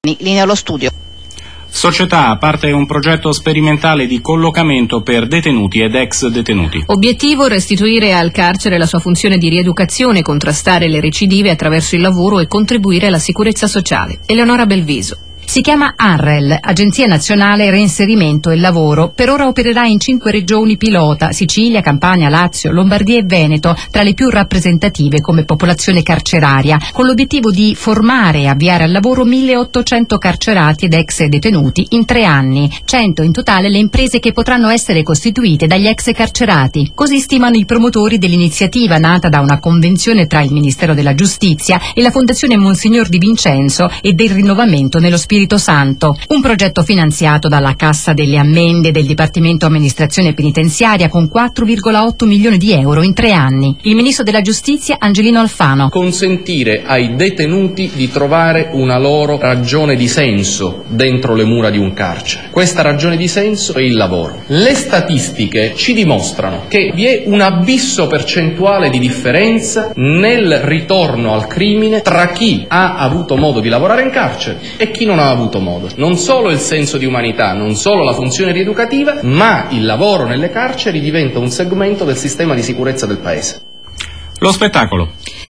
Linea allo studio. Società parte un progetto sperimentale di collocamento per detenuti ed ex detenuti. Obiettivo: restituire al carcere la sua funzione di rieducazione, contrastare le recidive attraverso il lavoro e contribuire alla sicurezza sociale. Eleonora Belviso. Si chiama ANREL, Agenzia Nazionale Reinserimento e Lavoro. Per ora opererà in 5 regioni pilota: Sicilia, Campania, Lazio, Lombardia e Veneto, tra le più rappresentative come popolazione carceraria, con l'obiettivo di formare e avviare al lavoro 1.800 carcerati ed ex detenuti in 3 anni. 100 in totale le imprese che potranno essere costituite dagli ex carcerati. Così stimano i promotori dell'iniziativa, nata da una convenzione tra il Ministero della Giustizia e la Fondazione Monsignor Di Vincenzo e del Rinnovamento nello Spirito Santo. Un progetto finanziato dalla Cassa delle Ammende del Dipartimento Amministrazione Penitenziaria con 4,8 milioni di euro in 3 anni. Il Ministro della Giustizia Angelino Alfano. Consentire ai detenuti di trovare una loro ragione di senso dentro le mura di un carcere. Questa ragione di senso è il lavoro. Le statistiche ci dimostrano che vi è un abisso percentuale di differenza nel ritorno al crimine tra chi ha avuto modo di lavorare in carcere e chi non ha avuto modo. Non solo il senso di umanità, non solo la funzione rieducativa, ma il lavoro nelle carceri diventa un segmento del sistema di sicurezza del Paese. Lo spettacolo.